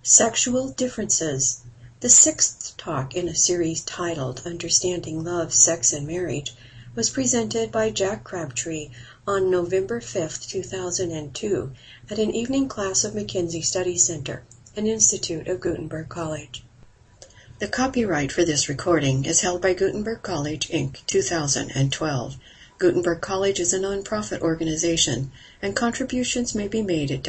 Sexual Differences. The sixth talk in a series titled Understanding Love, Sex, and Marriage was presented by Jack Crabtree on November 5, 2002 at an evening class of Mackenzie Study Center, an institute of Gutenberg College. The copyright for this recording is held by Gutenberg College, Inc., 2012. Gutenberg College is a nonprofit organization, and contributions may be made at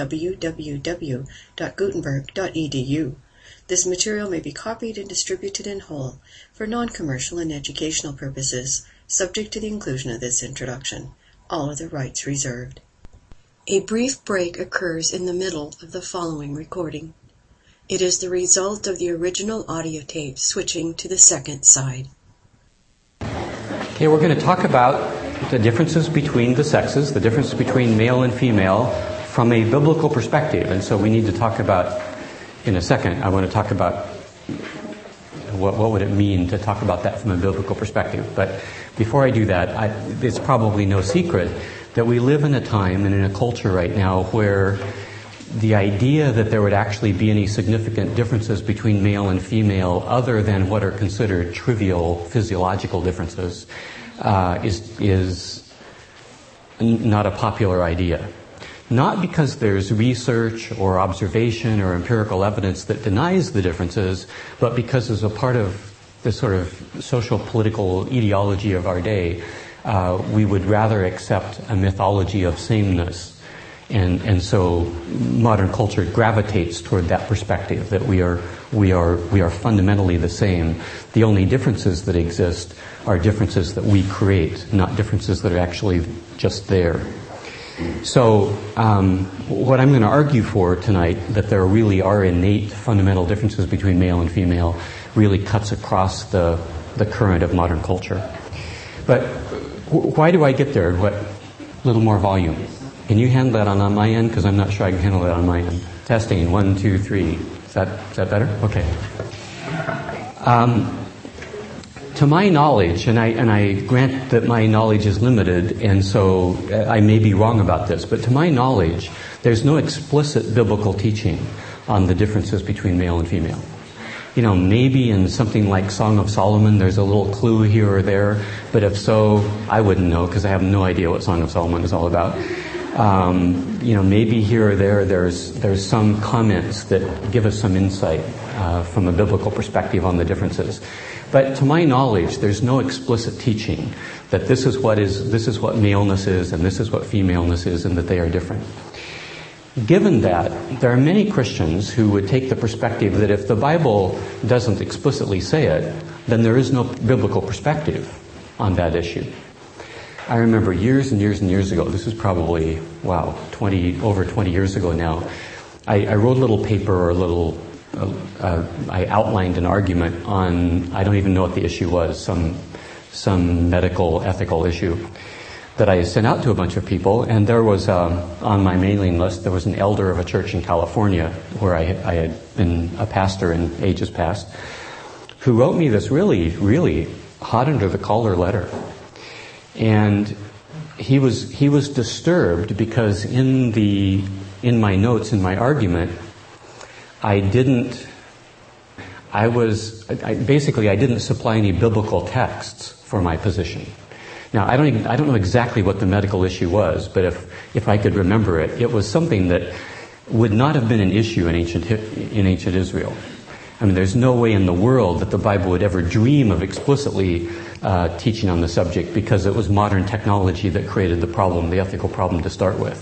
www.gutenberg.edu. This material may be copied and distributed in whole for non-commercial and educational purposes, subject to the inclusion of this introduction. All other rights reserved. A brief break occurs in the middle of the following recording. It is the result of the original audio tape switching to the second side. Okay, we're going to talk about the differences between the sexes, the difference between male and female from a biblical perspective. And so we need to talk about, in a second, I want to talk about what would it mean to talk about that from a biblical perspective. But before I do that, it's probably no secret that we live in a time and in a culture right now where the idea that there would actually be any significant differences between male and female other than what are considered trivial physiological differences is not a popular idea. Not because there's research or observation or empirical evidence that denies the differences, but because as a part of the sort of social political ideology of our day, we would rather accept a mythology of sameness. And so modern culture gravitates toward that perspective that we are fundamentally the same. The only differences that exist are differences that we create, not differences that are actually just there. So what I'm going to argue for tonight, that there really are innate fundamental differences between male and female, really cuts across the current of modern culture. But why do I get there? What little more volume? Can you handle that on my end? Because I'm not sure I can handle that on my end. Testing, 1, 2, 3. Is that better? Okay. To my knowledge, and I grant that my knowledge is limited, and so I may be wrong about this, but to my knowledge, there's no explicit biblical teaching on the differences between male and female. You know, maybe in something like Song of Solomon, there's a little clue here or there, but if so, I wouldn't know because I have no idea what Song of Solomon is all about. Maybe here or there's some comments that give us some insight from a biblical perspective on the differences. But to my knowledge, there's no explicit teaching that this is what maleness is and this is what femaleness is and that they are different. Given that, there are many Christians who would take the perspective that if the Bible doesn't explicitly say it, then there is no biblical perspective on that issue. I remember years and years and years ago, this is probably, over 20 years ago now, I wrote a little paper I outlined an argument on, I don't even know what the issue was, some medical, ethical issue that I sent out to a bunch of people, and there was, on my mailing list, there was an elder of a church in California where I had been a pastor in ages past, who wrote me this really, really hot under the collar letter. And he was disturbed because in my notes, in my argument, I didn't supply any biblical texts for my position. Now, I don't know exactly what the medical issue was, but if I could remember it, it was something that would not have been an issue in ancient Israel. I mean, there's no way in the world that the Bible would ever dream of explicitly teaching on the subject because it was modern technology that created the problem, the ethical problem to start with.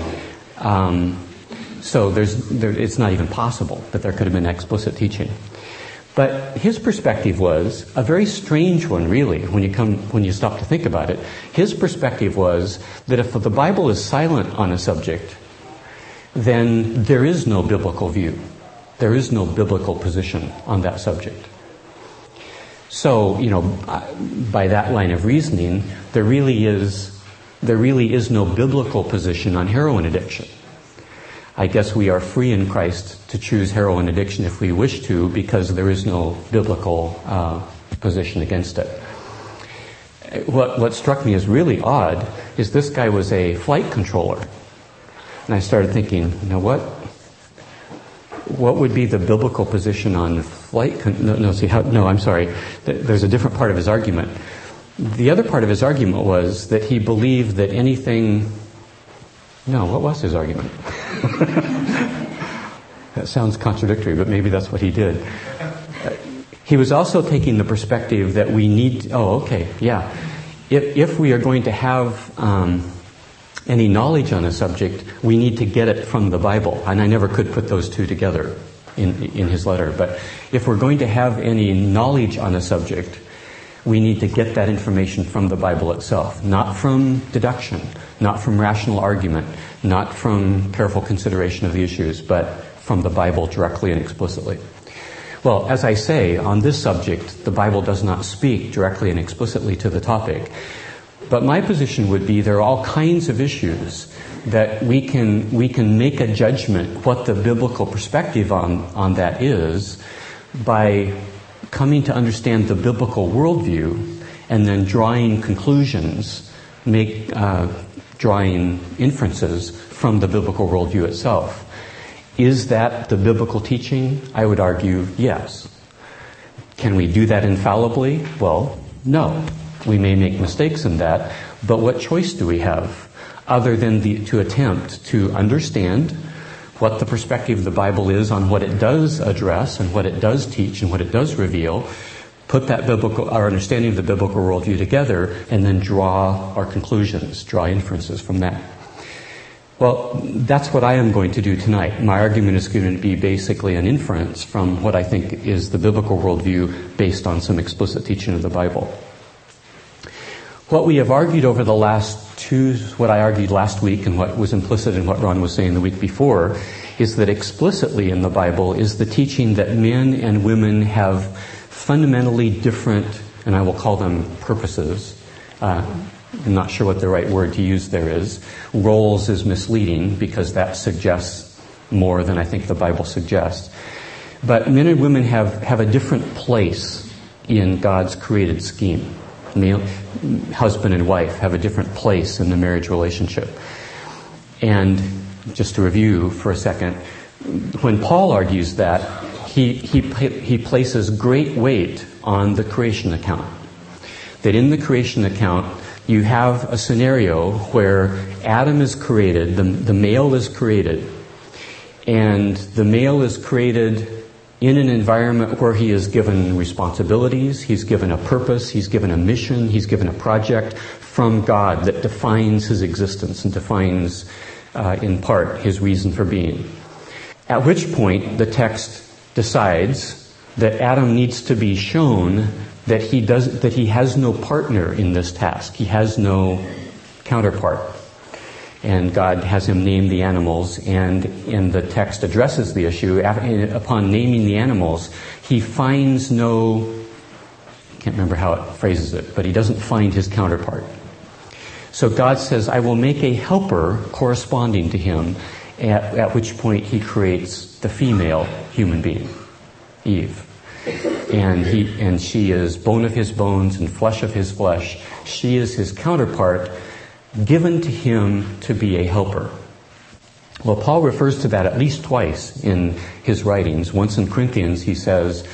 So it's not even possible that there could have been explicit teaching. But his perspective was a very strange one, really, when you stop to think about it. His perspective was that if the Bible is silent on a subject, then there is no biblical view. There is no biblical position on that subject. So, by that line of reasoning, there really is no biblical position on heroin addiction. I guess we are free in Christ to choose heroin addiction if we wish to, because there is no biblical position against it. What struck me as really odd is this guy was a flight controller. And I started thinking, what would be the biblical position on flight? I'm sorry. There's a different part of his argument. The other part of his argument was that he believed that anything... No, what was his argument? That sounds contradictory, but maybe that's what he did. He was also taking the perspective that we need... If we are going to have any knowledge on a subject, we need to get it from the Bible. And I never could put those two together in his letter. But if we're going to have any knowledge on a subject, we need to get that information from the Bible itself, not from deduction, not from rational argument, not from careful consideration of the issues, but from the Bible directly and explicitly. Well, as I say, on this subject, the Bible does not speak directly and explicitly to the topic. But my position would be there are all kinds of issues that we can make a judgment what the biblical perspective on that is by coming to understand the biblical worldview and then drawing conclusions, drawing inferences from the biblical worldview itself. Is that the biblical teaching? I would argue yes. Can we do that infallibly? Well, no. We may make mistakes in that, but what choice do we have other than to attempt to understand what the perspective of the Bible is on what it does address and what it does teach and what it does reveal, put that our understanding of the biblical worldview together, and then draw our conclusions, draw inferences from that. Well, that's what I am going to do tonight. My argument is going to be basically an inference from what I think is the biblical worldview based on some explicit teaching of the Bible. What we have argued over the what I argued last week and what was implicit in what Ron was saying the week before, is that explicitly in the Bible is the teaching that men and women have fundamentally different, and I will call them purposes. I'm not sure what the right word to use there is. Roles is misleading because that suggests more than I think the Bible suggests. But men and women have a different place in God's created scheme. Husband and wife have a different place in the marriage relationship. And just to review for a second, when Paul argues that, he places great weight on the creation account. That in the creation account, you have a scenario where Adam is created, the male is created, and the male is created in an environment where he is given responsibilities, he's given a purpose, he's given a mission, he's given a project from God that defines his existence and defines, in part, his reason for being. At which point, the text decides that Adam needs to be shown that he has no partner in this task. He has no counterpart. And God has him name the animals, and in the text addresses the issue. Upon naming the animals, he finds no, I can't remember how it phrases it, but he doesn't find his counterpart. So God says, I will make a helper corresponding to him, at which point he creates the female human being, Eve. And she is bone of his bones and flesh of his flesh. She is his counterpart, given to him to be a helper. Well, Paul refers to that at least twice in his writings. Once in Corinthians, he says,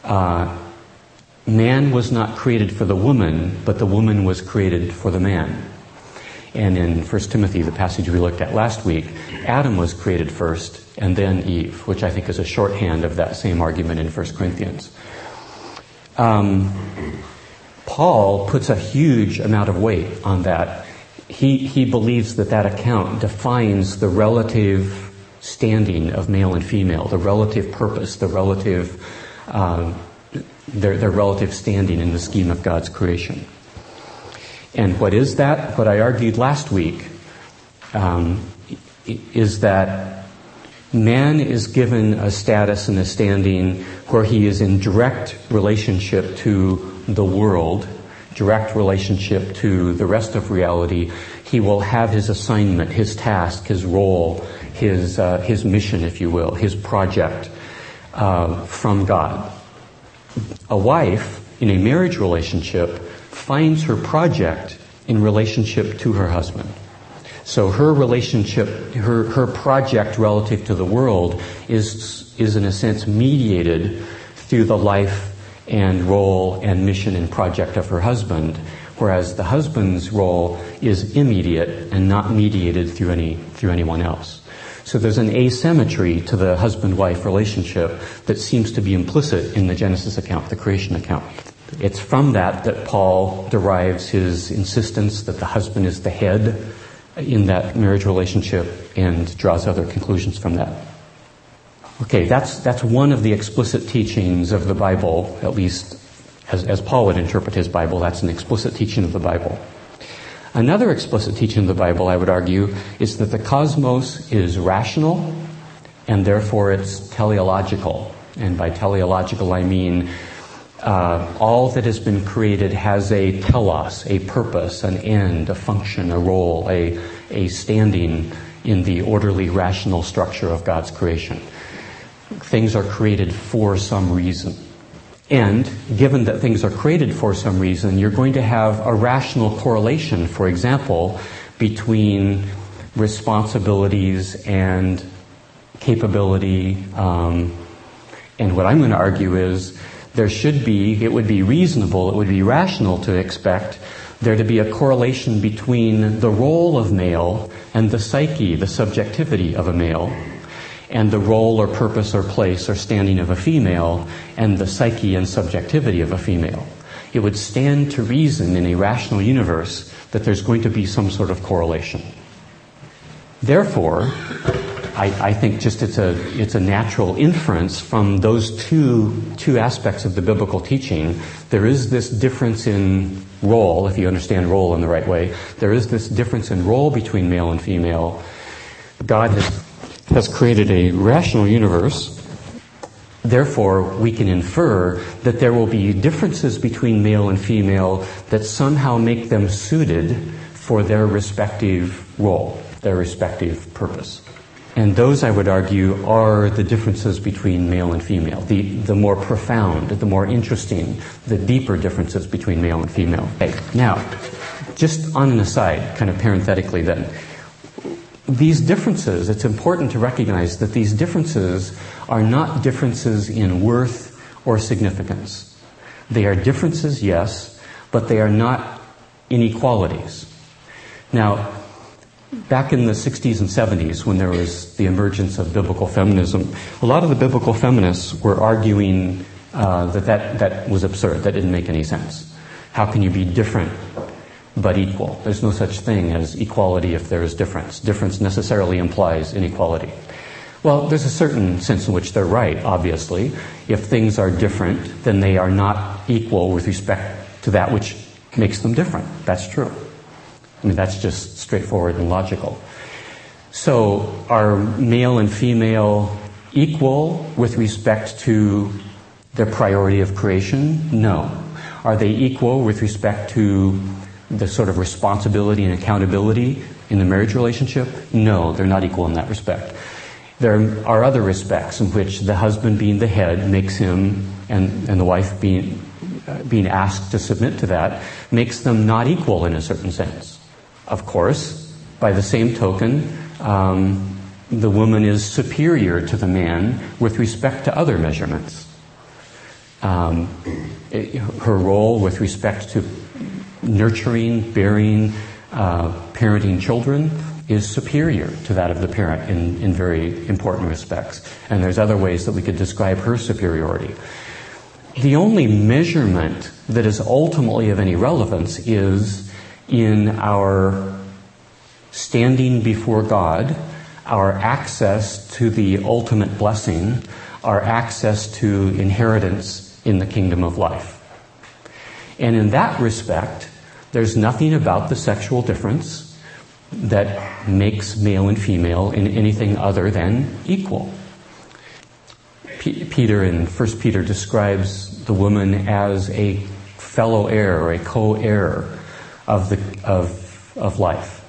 man was not created for the woman, but the woman was created for the man. And in 1 Timothy, the passage we looked at last week, Adam was created first, and then Eve, which I think is a shorthand of that same argument in 1 Corinthians. Paul puts a huge amount of weight on that. He believes that account defines the relative standing of male and female, the relative purpose, the relative their relative standing in the scheme of God's creation. And what is that? What I argued last week is that man is given a status and a standing where he is in direct relationship to the world, direct relationship to the rest of reality. He will have his assignment, his task, his role, his mission, if you will, his project from God. A wife in a marriage relationship finds her project in relationship to her husband. So her relationship, her project relative to the world is in a sense mediated through the life and role and mission and project of her husband, whereas the husband's role is immediate and not mediated through anyone else. So there's an asymmetry to the husband-wife relationship that seems to be implicit in the Genesis account, the creation account. It's from that Paul derives his insistence that the husband is the head in that marriage relationship and draws other conclusions from that. Okay, that's one of the explicit teachings of the Bible, at least as Paul would interpret his Bible. That's an explicit teaching of the Bible. Another explicit teaching of the Bible, I would argue, is that the cosmos is rational and therefore it's teleological. And by teleological I mean all that has been created has a telos, a purpose, an end, a function, a role, a standing in the orderly, rational structure of God's creation. Things are created for some reason. And given that things are created for some reason, you're going to have a rational correlation, for example, between responsibilities and capability. And what I'm going to argue is it would be reasonable, it would be rational to expect there to be a correlation between the role of male and the psyche, the subjectivity of a male, and the role or purpose or place or standing of a female and the psyche and subjectivity of a female. It would stand to reason in a rational universe that there's going to be some sort of correlation. Therefore, I think just it's a natural inference from those two aspects of the biblical teaching. There is this difference in role, if you understand role in the right way. There is this difference in role between male and female. God has created a rational universe. Therefore, we can infer that there will be differences between male and female that somehow make them suited for their respective role, their respective purpose. And those, I would argue, are the differences between male and female, the more profound, the more interesting, the deeper differences between male and female. Okay. Now, just on an aside, kind of parenthetically then, these differences, it's important to recognize that these differences are not differences in worth or significance. They are differences, yes, but they are not inequalities. Now, back in the 60s and 70s, when there was the emergence of biblical feminism, a lot of the biblical feminists were arguing that was absurd, that didn't make any sense. How can you be different but equal? There's no such thing as equality if there is difference. Difference necessarily implies inequality. Well, there's a certain sense in which they're right, obviously. If things are different, then they are not equal with respect to that which makes them different. That's true. I mean, that's just straightforward and logical. So, are male and female equal with respect to their priority of creation? No. Are they equal with respect to the sort of responsibility and accountability in the marriage relationship? No, they're not equal in that respect. There are other respects in which the husband being the head makes him, and the wife being asked to submit to that, makes them not equal in a certain sense. Of course, by the same token, the woman is superior to the man with respect to other measurements. Her role with respect to nurturing, bearing, parenting children is superior to that of the parent in very important respects. And there's other ways that we could describe her superiority. The only measurement that is ultimately of any relevance is in our standing before God, our access to the ultimate blessing, our access to inheritance in the kingdom of life. And in that respect, there's nothing about the sexual difference that makes male and female in anything other than equal. Peter in 1 Peter describes the woman as a fellow heir or a co-heir of life.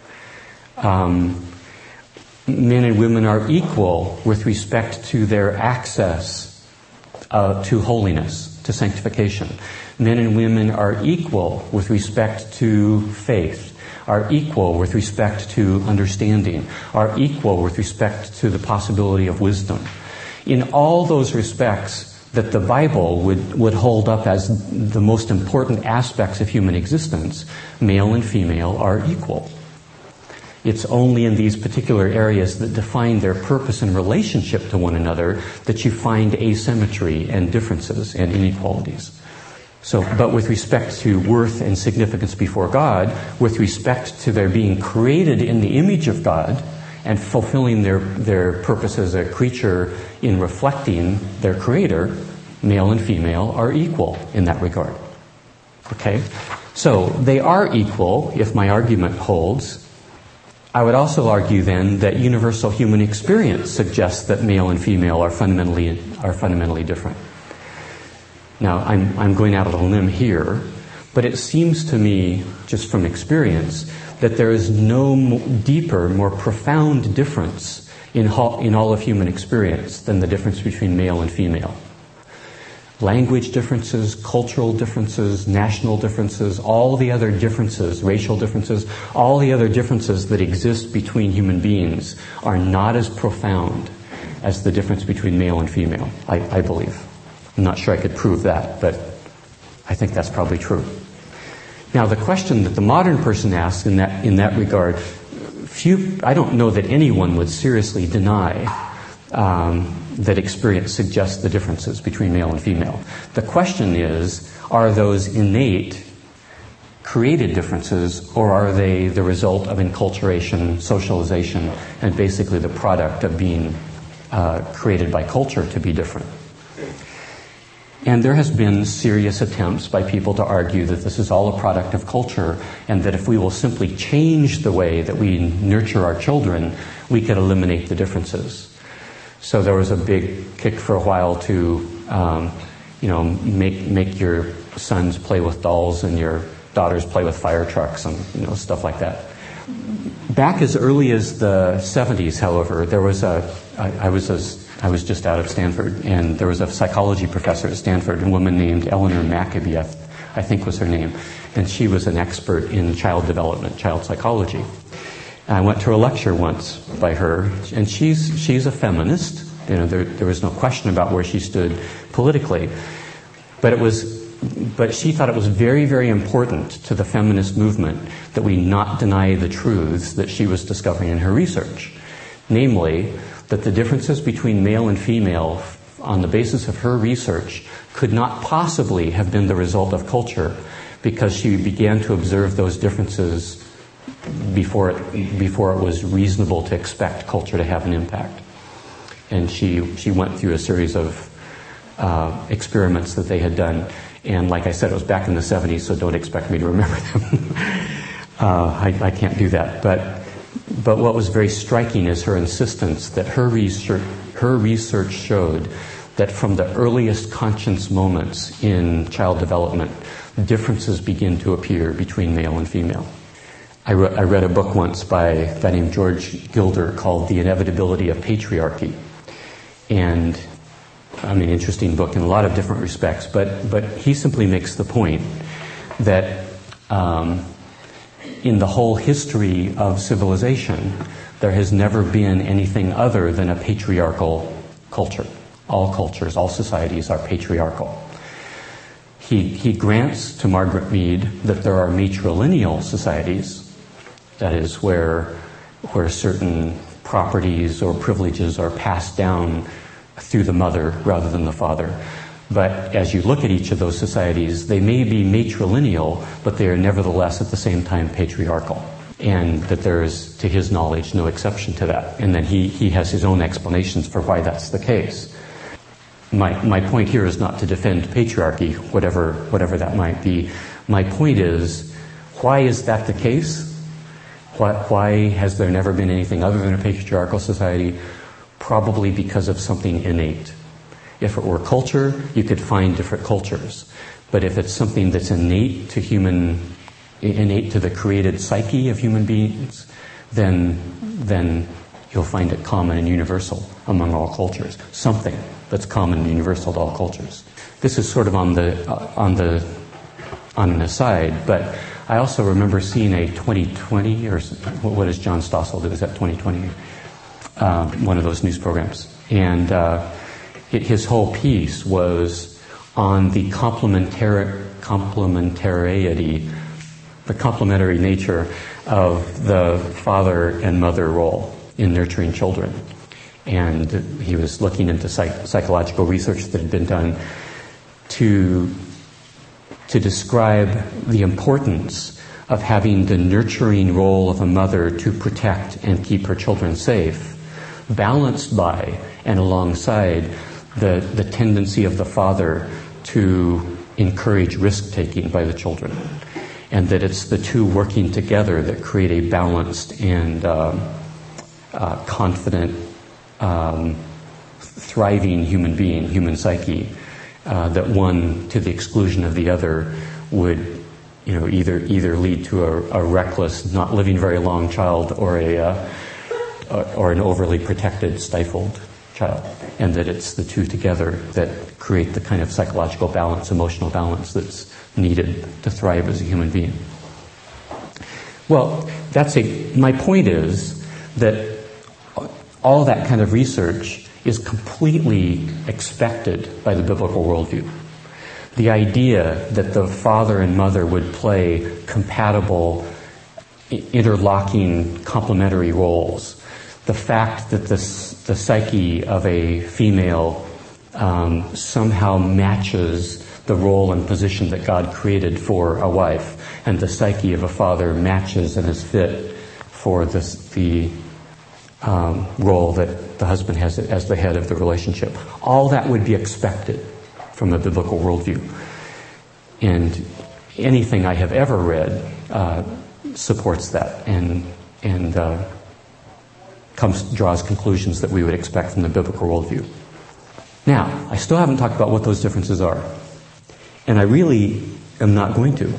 Men and women are equal with respect to their access to holiness, to sanctification. Men and women are equal with respect to faith, are equal with respect to understanding, are equal with respect to the possibility of wisdom. In all those respects that the Bible would hold up as the most important aspects of human existence, male and female are equal. It's only in these particular areas that define their purpose and relationship to one another that you find asymmetry and differences and inequalities. But with respect to worth and significance before God, with respect to their being created in the image of God and fulfilling their purpose as a creature in reflecting their Creator, male and female are equal in that regard. Okay? So they are equal if my argument holds. I would also argue then that universal human experience suggests that male and female are fundamentally different. Now, I'm going out on a limb here, but it seems to me, just from experience, that there is no deeper, more profound difference in all of human experience than the difference between male and female. Language differences, cultural differences, national differences, all the other differences, racial differences, all the other differences that exist between human beings are not as profound as the difference between male and female, I believe. I'm not sure I could prove that, but I think that's probably true. Now, the question that the modern person asks in that regard, I don't know that anyone would seriously deny that experience suggests the differences between male and female. The question is, are those innate, created differences, or are they the result of enculturation, socialization, and basically the product of being created by culture to be different? And there has been serious attempts by people to argue that this is all a product of culture, and that if we will simply change the way that we nurture our children, we could eliminate the differences. So there was a big kick for a while to, make your sons play with dolls and your daughters play with fire trucks and stuff like that. Back as early as the 70s, however, there was I was just out of Stanford, and there was a psychology professor at Stanford, a woman named Eleanor Maccabe, I think was her name, and she was an expert in child development, child psychology. And I went to a lecture once by her, and she's a feminist. There was no question about where she stood politically, but she thought it was very, very important to the feminist movement that we not deny the truths that she was discovering in her research, namely that the differences between male and female on the basis of her research could not possibly have been the result of culture, because she began to observe those differences before it was reasonable to expect culture to have an impact. And she went through a series of experiments that they had done, and like I said, it was back in the 70s, so don't expect me to remember them. I can't do that, But what was very striking is her insistence that her research showed that from the earliest conscious moments in child development, differences begin to appear between male and female. I read a book once by a guy named George Gilder called The Inevitability of Patriarchy. And interesting book in a lot of different respects, but he simply makes the point that in the whole history of civilization, there has never been anything other than a patriarchal culture. All cultures, all societies are patriarchal. He grants to Margaret Mead that there are matrilineal societies, that is, where certain properties or privileges are passed down through the mother rather than the father. But as you look at each of those societies, they may be matrilineal, but they are nevertheless at the same time patriarchal. And that there is, to his knowledge, no exception to that. And then he has his own explanations for why that's the case. My point here is not to defend patriarchy, whatever that might be. My point is, why is that the case? Why has there never been anything other than a patriarchal society? Probably because of something innate. If it were culture, you could find different cultures. But if it's something that's innate to the created psyche of human beings, then you'll find it common and universal among all cultures. Something that's common and universal to all cultures. This is sort of on an aside, but I also remember seeing a 2020, or what does John Stossel do? Is that 2020? One of those news programs. And his whole piece was on the the complementary nature of the father and mother role in nurturing children. And he was looking into psychological research that had been done to describe the importance of having the nurturing role of a mother to protect and keep her children safe, balanced by and alongside the tendency of the father to encourage risk-taking by the children. And that it's the two working together that create a balanced and confident, thriving human being, human psyche, that one, to the exclusion of the other, would either lead to a reckless, not living very long child, or an overly protected, stifled child. And that it's the two together that create the kind of psychological balance, emotional balance that's needed to thrive as a human being. Well, my point is that all that kind of research is completely expected by the biblical worldview. The idea that the father and mother would play compatible, interlocking, complementary roles, the fact that the psyche of a female somehow matches the role and position that God created for a wife, and the psyche of a father matches and is fit for the role that the husband has as the head of the relationship. All that would be expected from a biblical worldview. And anything I have ever read supports that and draws conclusions that we would expect from the biblical worldview. Now, I still haven't talked about what those differences are. And I really am not going to.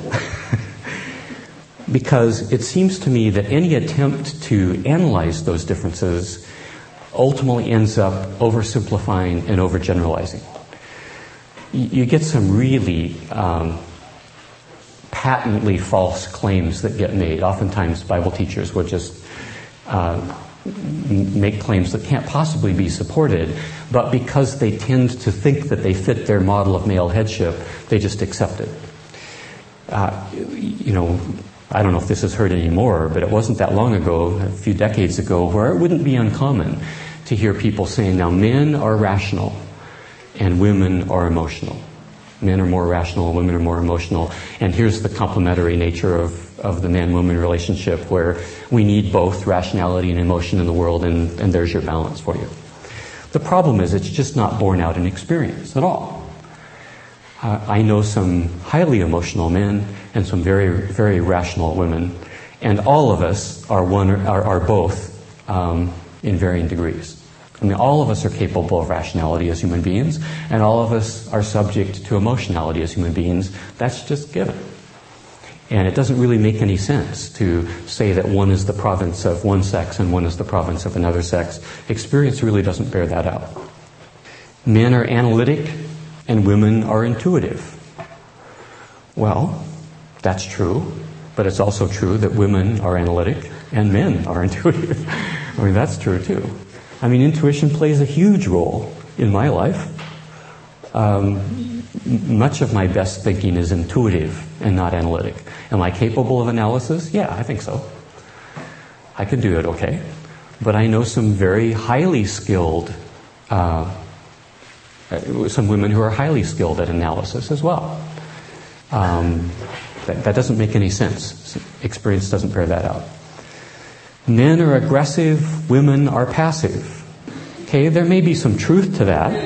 Because it seems to me that any attempt to analyze those differences ultimately ends up oversimplifying and overgeneralizing. You get some really patently false claims that get made. Oftentimes Bible teachers will just make claims that can't possibly be supported, but because they tend to think that they fit their model of male headship, they just accept it. I don't know if this is heard anymore, but it wasn't that long ago, a few decades ago, where it wouldn't be uncommon to hear people saying, now men are rational and women are emotional. Men are more rational, women are more emotional, and here's the complementary nature of the man-woman relationship, where we need both rationality and emotion in the world, and there's your balance for you. The problem is it's just not borne out in experience at all. I know some highly emotional men and some very, very rational women, and all of us are both in varying degrees. I mean, all of us are capable of rationality as human beings, and all of us are subject to emotionality as human beings. That's just given. And it doesn't really make any sense to say that one is the province of one sex and one is the province of another sex. Experience really doesn't bear that out. Men are analytic and women are intuitive. Well, that's true, but it's also true that women are analytic and men are intuitive. I mean, that's true too. I mean, intuition plays a huge role in my life. Much of my best thinking is intuitive and not analytic. Am I capable of analysis? Yeah, I think so. I can do it okay. But I know some very highly skilled, some women who are highly skilled at analysis as well. That doesn't make any sense. Experience doesn't bear that out. Men are aggressive, women are passive. Okay, there may be some truth to that.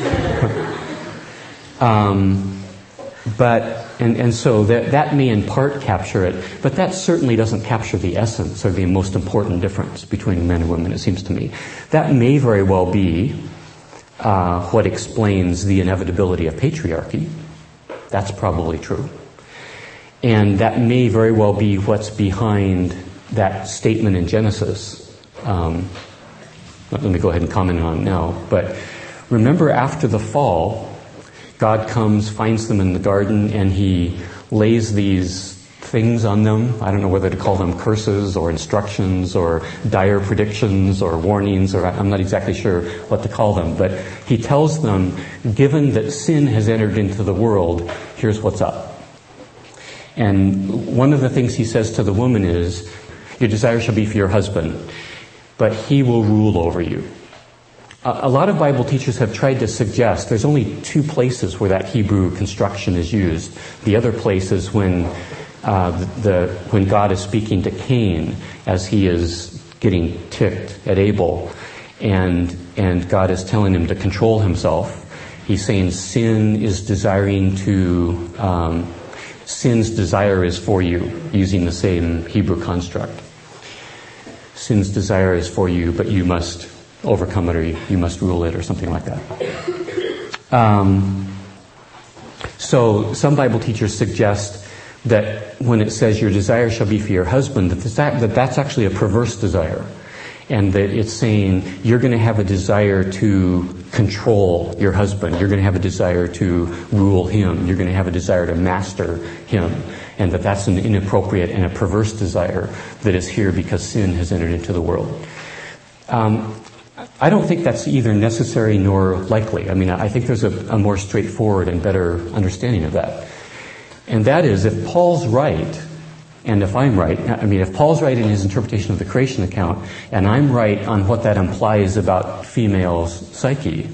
So that may in part capture it, but that certainly doesn't capture the essence or the most important difference between men and women, it seems to me. That may very well be what explains the inevitability of patriarchy. That's probably true. And that may very well be what's behind that statement in Genesis. Let me go ahead and comment on it now. But remember, after the fall, God comes, finds them in the garden, and he lays these things on them. I don't know whether to call them curses or instructions or dire predictions or warnings, or I'm not exactly sure what to call them. But he tells them, given that sin has entered into the world, here's what's up. And one of the things he says to the woman is, your desire shall be for your husband, but he will rule over you. A lot of Bible teachers have tried to suggest there's only two places where that Hebrew construction is used. The other place is when God is speaking to Cain as he is getting ticked at Abel, and God is telling him to control himself. He's saying sin's desire is for you, using the same Hebrew construct. Sin's desire is for you, but you must overcome it, or you must rule it, or something like that. So some Bible teachers suggest that when it says your desire shall be for your husband, that's actually a perverse desire. And that it's saying you're going to have a desire to control your husband. You're going to have a desire to rule him. You're going to have a desire to master him. And that's an inappropriate and a perverse desire that is here because sin has entered into the world. I don't think that's either necessary nor likely. I mean, I think there's a more straightforward and better understanding of that. And that is, if Paul's right, and if I'm right, if Paul's right in his interpretation of the creation account, and I'm right on what that implies about female's psyche,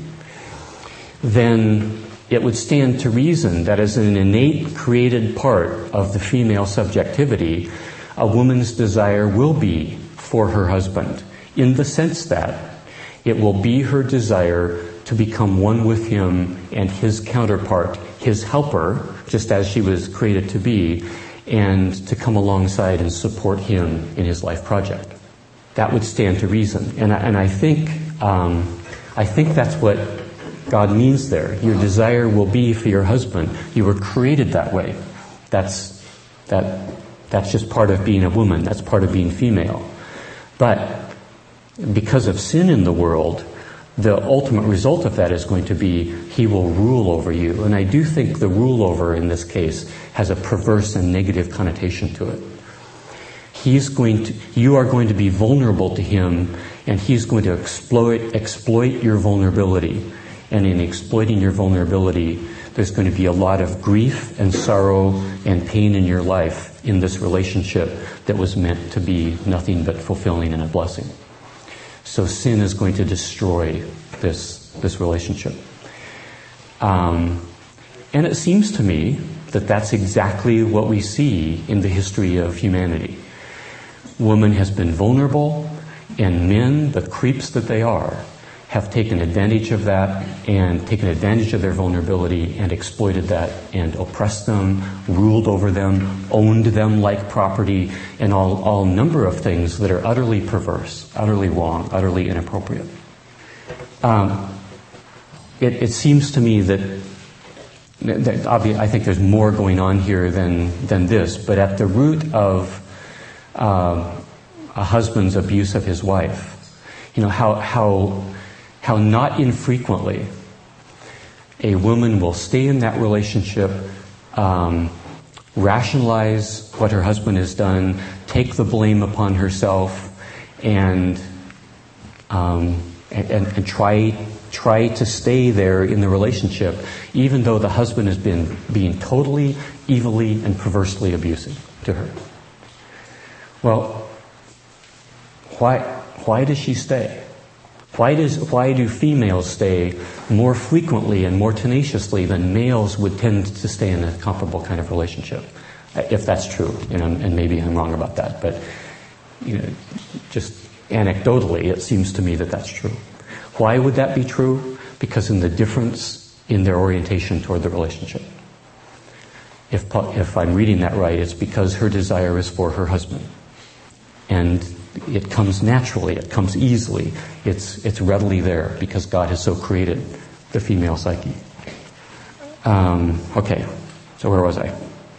then it would stand to reason that as an innate created part of the female subjectivity, a woman's desire will be for her husband, in the sense that it will be her desire to become one with him and his counterpart, his helper, just as she was created to be, and to come alongside and support him in his life project. That would stand to reason. And I think that's what God means there. Your desire will be for your husband. You were created that way. That's just part of being a woman. That's part of being female. But because of sin in the world, the ultimate result of that is going to be he will rule over you. And I do think the rule over in this case has a perverse and negative connotation to it. You are going to be vulnerable to him, and he's going to exploit your vulnerability. And in exploiting your vulnerability, there's going to be a lot of grief and sorrow and pain in your life in this relationship that was meant to be nothing but fulfilling and a blessing. So sin is going to destroy this relationship. And it seems to me that that's exactly what we see in the history of humanity. Woman has been vulnerable, and men, the creeps that they are, have taken advantage of that and taken advantage of their vulnerability and exploited that and oppressed them, ruled over them, owned them like property, and all number of things that are utterly perverse, utterly wrong, utterly inappropriate. It seems to me that I think there's more going on here than this, but at the root of a husband's abuse of his wife, how not infrequently a woman will stay in that relationship, rationalize what her husband has done, take the blame upon herself, and try to stay there in the relationship, even though the husband has been being totally, evilly, and perversely abusive to her. Well, why does she stay? Why do females stay more frequently and more tenaciously than males would tend to stay in a comparable kind of relationship? If that's true, and maybe I'm wrong about that, but just anecdotally, it seems to me that that's true. Why would that be true? Because in the difference in their orientation toward the relationship. If I'm reading that right, it's because her desire is for her husband. And it comes naturally, it comes easily, it's readily there because God has so created the female psyche. Okay, so where was I?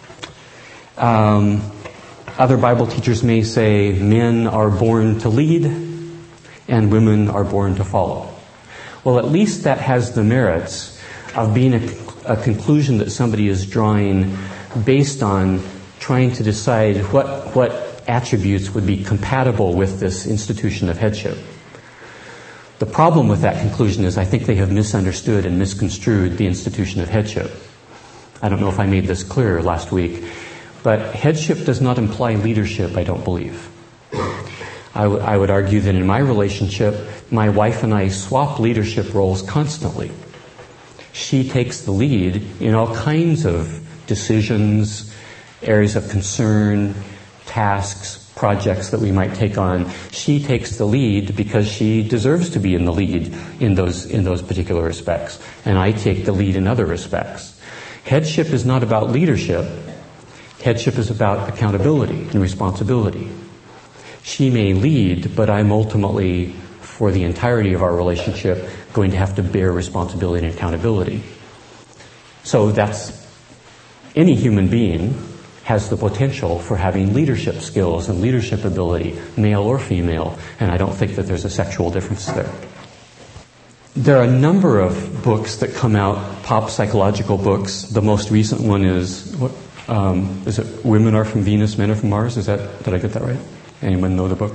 Other Bible teachers may say men are born to lead and women are born to follow. Well, at least that has the merits of being a conclusion that somebody is drawing based on trying to decide what attributes would be compatible with this institution of headship. The problem with that conclusion is I think they have misunderstood and misconstrued the institution of headship. I don't know if I made this clear last week, but headship does not imply leadership, I don't believe. I would argue that in my relationship, my wife and I swap leadership roles constantly. She takes the lead in all kinds of decisions, areas of concern, tasks, projects that we might take on. She takes the lead because she deserves to be in the lead in those particular respects, and I take the lead in other respects. Headship is not about leadership. Headship is about accountability and responsibility. She may lead, but I'm ultimately, for the entirety of our relationship, going to have to bear responsibility and accountability. So any human being has the potential for having leadership skills and leadership ability, male or female, and I don't think that there's a sexual difference there. There are a number of books that come out, pop psychological books. The most recent one is it Women Are From Venus, Men Are From Mars? Did I get that right? Anyone know the book?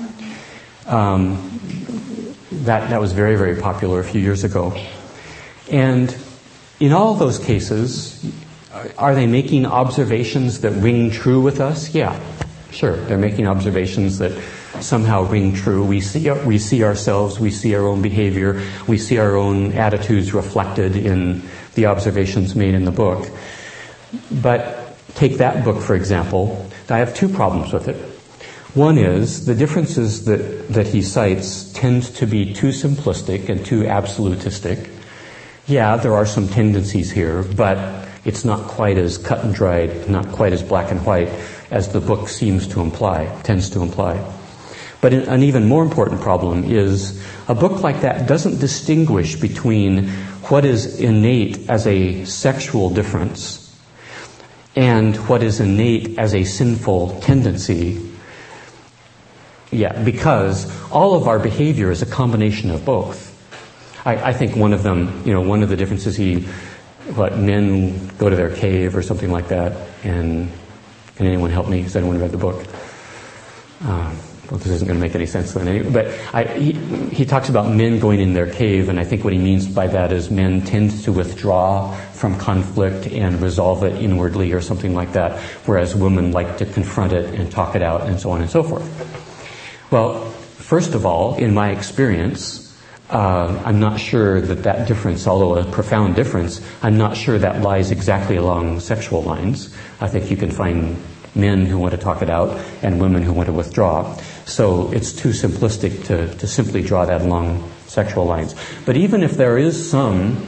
That was very, very popular a few years ago. And in all those cases, are they making observations that ring true with us? Yeah, sure. They're making observations that somehow ring true. We see ourselves, we see our own behavior, we see our own attitudes reflected in the observations made in the book. But take that book, for example. I have two problems with it. One is the differences that he cites tend to be too simplistic and too absolutistic. Yeah, there are some tendencies here, but it's not quite as cut and dried, not quite as black and white as the book tends to imply. But an even more important problem is a book like that doesn't distinguish between what is innate as a sexual difference and what is innate as a sinful tendency. Yeah, because all of our behavior is a combination of both. I think one of them, one of the differences men go to their cave or something like that, and can anyone help me? Has anyone read the book? Well, this isn't going to make any sense then anyway. But he talks about men going in their cave, and I think what he means by that is men tend to withdraw from conflict and resolve it inwardly or something like that, whereas women like to confront it and talk it out and so on and so forth. Well, first of all, in my experience, I'm not sure that difference, although a profound difference, I'm not sure that lies exactly along sexual lines. I think you can find men who want to talk it out and women who want to withdraw. So it's too simplistic to simply draw that along sexual lines. But even if there is some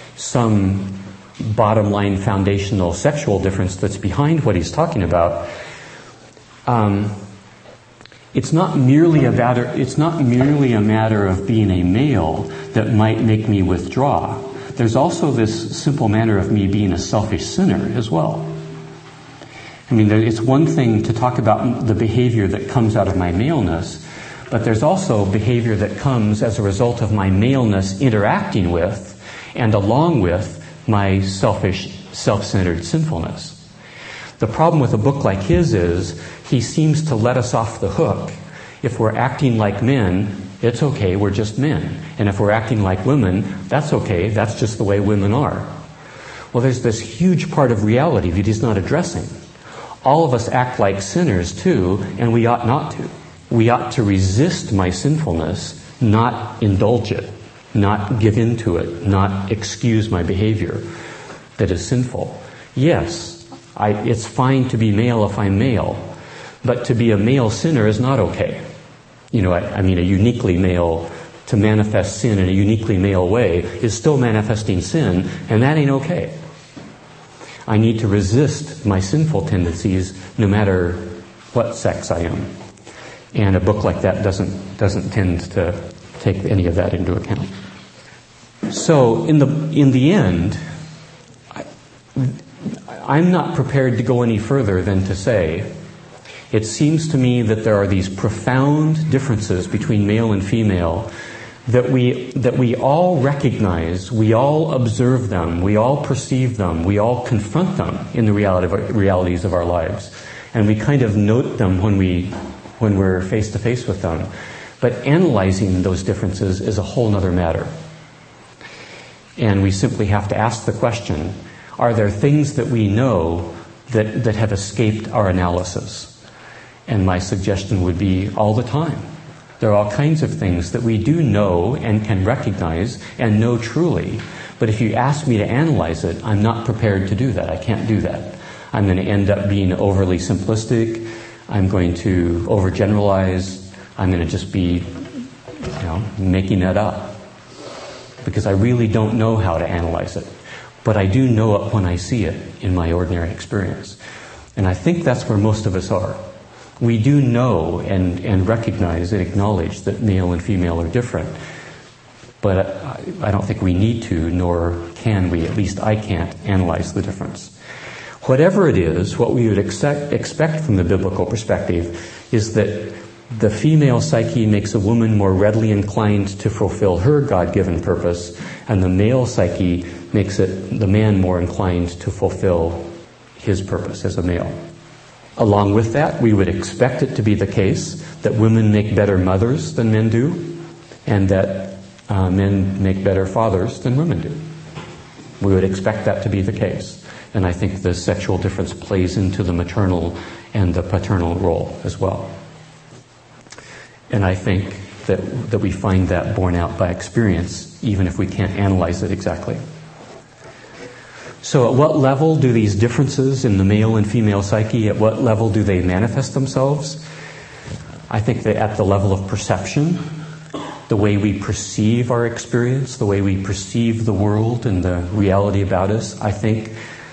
bottom line foundational sexual difference that's behind what he's talking about, it's not merely a matter of being a male that might make me withdraw. There's also this simple matter of me being a selfish sinner as well. I mean, it's one thing to talk about the behavior that comes out of my maleness, but there's also behavior that comes as a result of my maleness interacting with and along with my selfish, self-centered sinfulness. The problem with a book like his is he seems to let us off the hook. If we're acting like men, it's okay, we're just men. And if we're acting like women, that's okay, that's just the way women are. Well, there's this huge part of reality that he's not addressing. All of us act like sinners too, and we ought not to. We ought to resist my sinfulness, not indulge it, not give in to it, not excuse my behavior that is sinful. Yes, it's fine to be male if I'm male, but to be a male sinner is not okay. A uniquely male, to manifest sin in a uniquely male way is still manifesting sin, and that ain't okay. I need to resist my sinful tendencies no matter what sex I am. And a book like that doesn't tend to take any of that into account. So in the end, I'm not prepared to go any further than to say, it seems to me that there are these profound differences between male and female that we all recognize, we all observe them, we all perceive them, we all confront them in the realities of our lives, and we kind of note them when we're face to face with them. But analyzing those differences is a whole other matter. And we simply have to ask the question, are there things that we know that have escaped our analysis? And my suggestion would be all the time. There are all kinds of things that we do know and can recognize and know truly. But if you ask me to analyze it, I'm not prepared to do that. I can't do that. I'm going to end up being overly simplistic. I'm going to overgeneralize. I'm going to just be, making that up. Because I really don't know how to analyze it. But I do know it when I see it in my ordinary experience. And I think that's where most of us are. We do know and recognize and acknowledge that male and female are different. But I don't think we need to, nor can we, at least I can't, analyze the difference. Whatever it is, what we would expect from the biblical perspective is that the female psyche makes a woman more readily inclined to fulfill her God-given purpose, and the male psyche makes the man more inclined to fulfill his purpose as a male. Along with that, we would expect it to be the case that women make better mothers than men do, and that men make better fathers than women do. We would expect that to be the case. And I think the sexual difference plays into the maternal and the paternal role as well. And I think that we find that borne out by experience, even if we can't analyze it exactly. So at what level do these differences in the male and female psyche, at what level do they manifest themselves? I think that at the level of perception, the way we perceive our experience, the way we perceive the world and the reality about us, I think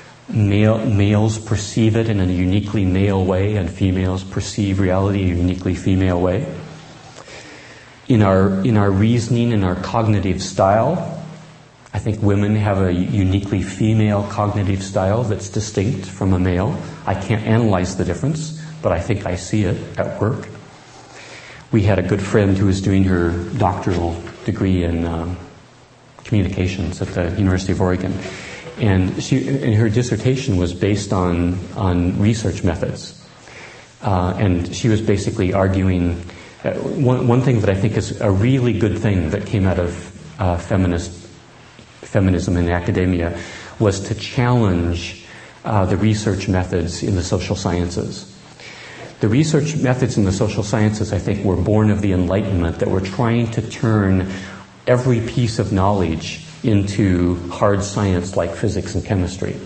males perceive it in a uniquely male way and females perceive reality in a uniquely female way. In our reasoning and our cognitive style, I think women have a uniquely female cognitive style that's distinct from a male. I can't analyze the difference, but I think I see it at work. We had a good friend who was doing her doctoral degree in communications at the University of Oregon. And her dissertation was based on research methods. And she was basically arguing, one thing that I think is a really good thing that came out of feminism in academia was to challenge the research methods in the social sciences. The research methods in the social sciences, I think, were born of the Enlightenment, that were trying to turn every piece of knowledge into hard science like physics and chemistry.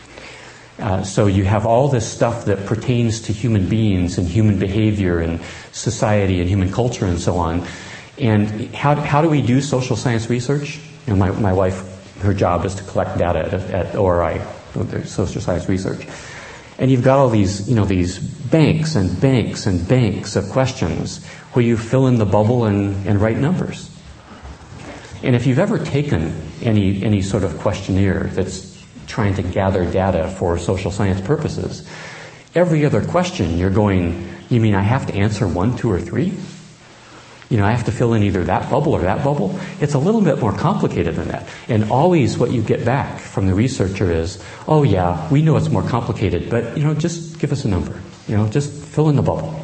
So you have all this stuff that pertains to human beings and human behavior and society and human culture and so on. And how do we do social science research? You know, my wife, her job is to collect data at ORI, social science research. And you've got all these, these banks and banks and banks of questions where you fill in the bubble and write numbers. And if you've ever taken any sort of questionnaire that's trying to gather data for social science purposes, every other question you're going, you mean I have to answer 1, 2, or 3? I have to fill in either that bubble or that bubble. It's a little bit more complicated than that. And always what you get back from the researcher is, oh yeah, we know it's more complicated, but just give us a number. Just fill in the bubble.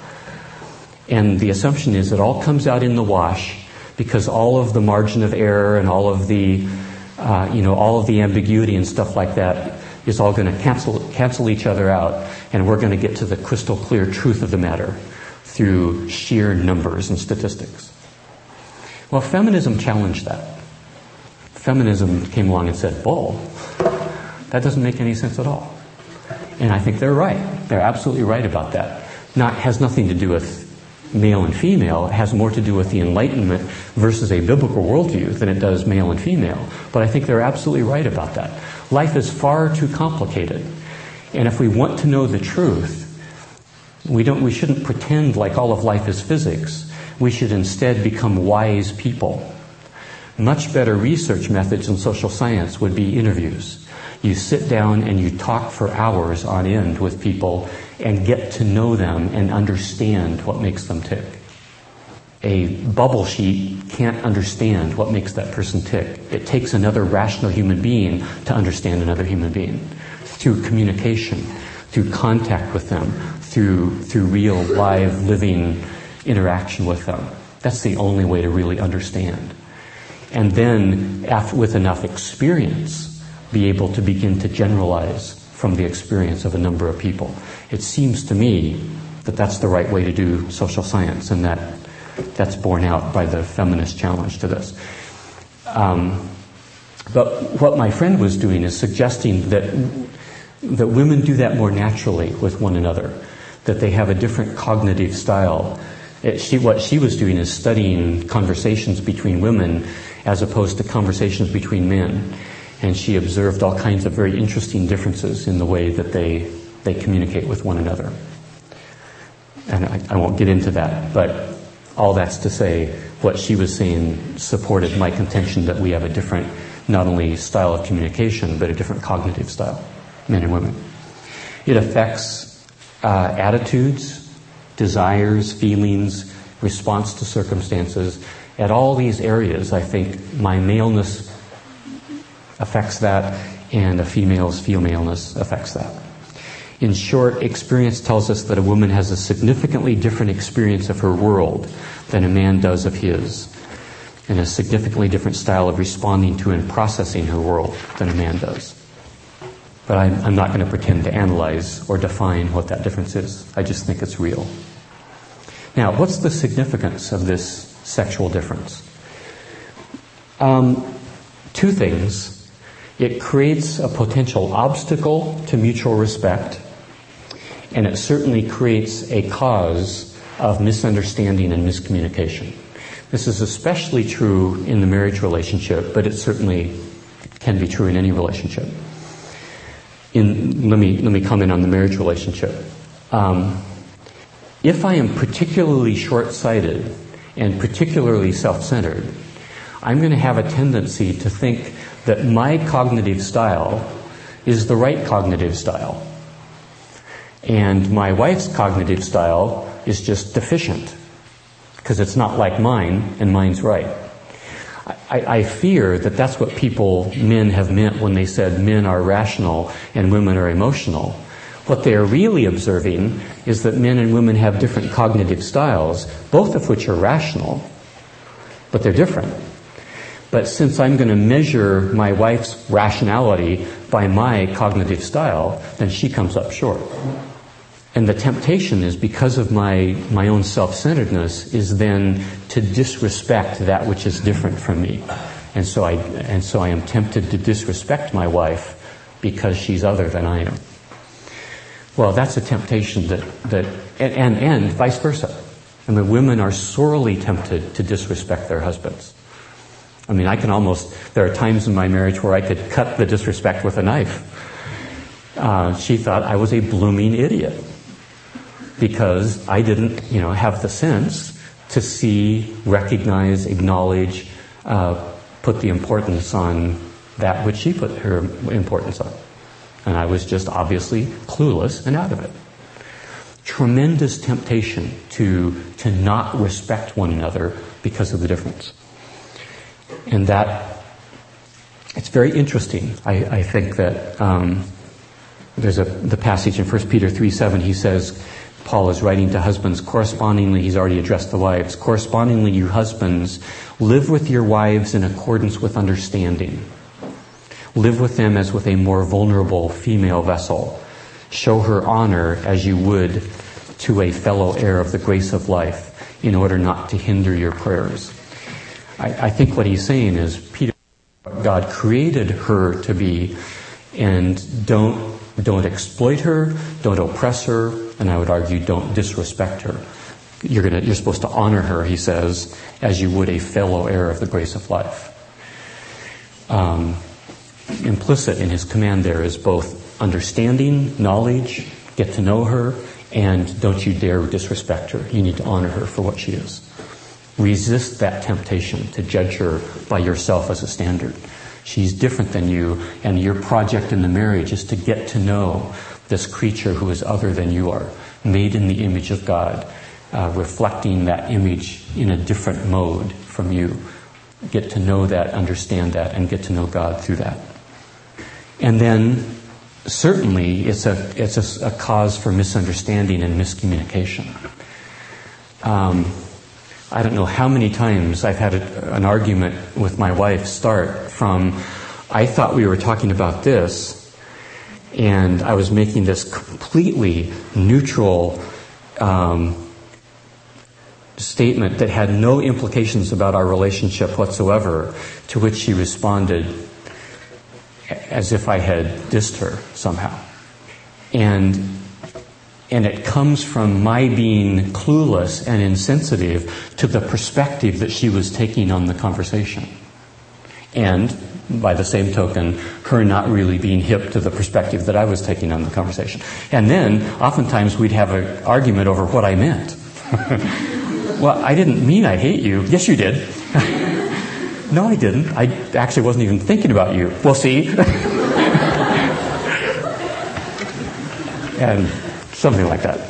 And the assumption is it all comes out in the wash because all of the margin of error and all of the ambiguity and stuff like that is all going to cancel each other out, and we're going to get to the crystal clear truth of the matter through sheer numbers and statistics. Well, feminism challenged that. Feminism came along and said, bull, that doesn't make any sense at all. And I think they're right. They're absolutely right about that. Has nothing to do with male and female. It has more to do with the Enlightenment versus a biblical worldview than it does male and female. But I think they're absolutely right about that. Life is far too complicated. And if we want to know the truth, we shouldn't pretend like all of life is physics. We should instead become wise people. Much better research methods in social science would be interviews. You sit down and you talk for hours on end with people and get to know them and understand what makes them tick. a bubble sheet can't understand what makes that person tick. It takes another rational human being to understand another human being through communication, through contact with them, through real, live, living interaction with them. That's the only way to really understand. And then, with enough experience, be able to begin to generalize from the experience of a number of people. It seems to me that that's the right way to do social science, and that's borne out by the feminist challenge to this. But what my friend was doing is suggesting that women do that more naturally with one another, that they have a different cognitive style. What she was doing is studying conversations between women as opposed to conversations between men. And she observed all kinds of very interesting differences in the way that they communicate with one another. And I won't get into that, but all that's to say, what she was saying supported my contention that we have a different, not only style of communication, but a different cognitive style, men and women. It affects attitudes, desires, feelings, response to circumstances. At all these areas, I think my maleness affects that, and a female's femaleness affects that. In short, experience tells us that a woman has a significantly different experience of her world than a man does of his, and a significantly different style of responding to and processing her world than a man does. But I'm not going to pretend to analyze or define what that difference is. I just think it's real. Now, what's the significance of this sexual difference? Two things. It creates a potential obstacle to mutual respect, and it certainly creates a cause of misunderstanding and miscommunication. This is especially true in the marriage relationship, but it certainly can be true in any relationship. Let me comment on the marriage relationship. If I am particularly short-sighted and particularly self-centered, I'm going to have a tendency to think that my cognitive style is the right cognitive style, and my wife's cognitive style is just deficient because it's not like mine, and mine's right. I fear that that's what men have meant when they said men are rational and women are emotional. What they are really observing is that men and women have different cognitive styles, both of which are rational, but they're different. But since I'm going to measure my wife's rationality by my cognitive style, then she comes up short. And the temptation is, because of my own self-centeredness, is then to disrespect that which is different from me. And so I am tempted to disrespect my wife because she's other than I am. Well, that's a temptation and vice versa. I mean, women are sorely tempted to disrespect their husbands. I mean, there are times in my marriage where I could cut the disrespect with a knife. She thought I was a blooming idiot because I didn't, have the sense to see, recognize, acknowledge, put the importance on that which she put her importance on. And I was just obviously clueless and out of it. Tremendous temptation to not respect one another because of the difference. And it's very interesting. I think that there's the passage in 1 Peter 3:7. He says, Paul is writing to husbands, correspondingly, he's already addressed the wives, correspondingly, you husbands, live with your wives in accordance with understanding. Live with them as with a more vulnerable female vessel. Show her honor as you would to a fellow heir of the grace of life, in order not to hinder your prayers. I think what he's saying is, Peter, God created her to be, and don't exploit her, don't oppress her, and I would argue don't disrespect her. You're supposed to honor her, he says, as you would a fellow heir of the grace of life. Implicit in his command there is both understanding, knowledge, get to know her, and don't you dare disrespect her. You need to honor her for what she is. Resist that temptation to judge her by yourself as a standard. She's different than you, and your project in the marriage is to get to know this creature who is other than you are, made in the image of God, reflecting that image in a different mode from you. Get to know that, understand that, and get to know God through that. And then, certainly, it's a cause for misunderstanding and miscommunication. I don't know how many times I've had an argument with my wife start from, I thought we were talking about this, and I was making this completely neutral statement that had no implications about our relationship whatsoever, to which she responded as if I had dissed her somehow. And it comes from my being clueless and insensitive to the perspective that she was taking on the conversation. And, by the same token, her not really being hip to the perspective that I was taking on the conversation. And then, oftentimes, we'd have an argument over what I meant. Well, I didn't mean I hate you. Yes, you did. No, I didn't. I actually wasn't even thinking about you. Well, see? And something like that.